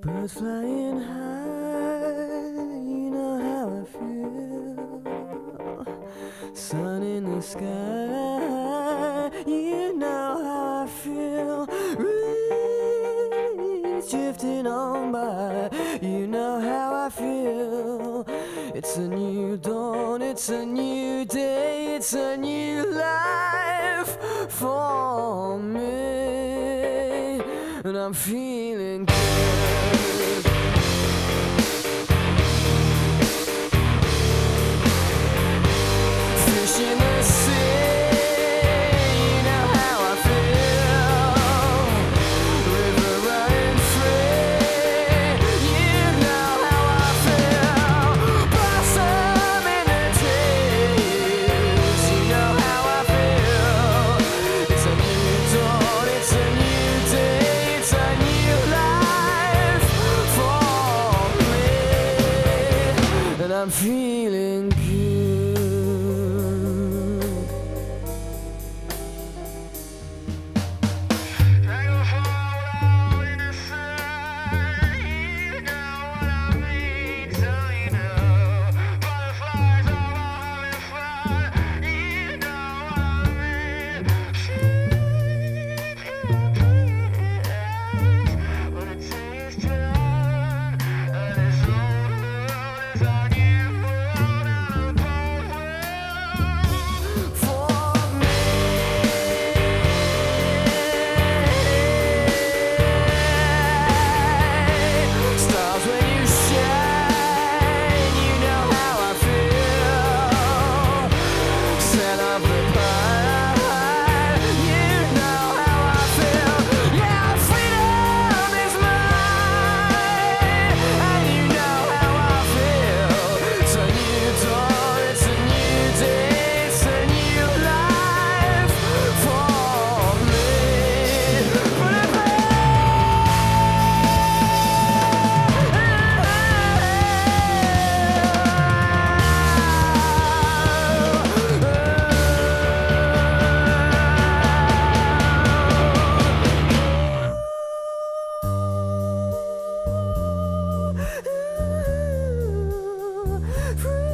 Birds flying high, you know how I feel. Sun in the sky, you know how I feel. Reeds drifting on by, you know how I feel. It's a new dawn, it's a new day, it's a new life for me, and I'm feeling good. Fish in the sea, you know how I feel. River running free, you know how I feel. Blossom in the trees, you know how I feel. It's a new dawn, it's a new day, it's a new life for me, and I'm feeling good. Free.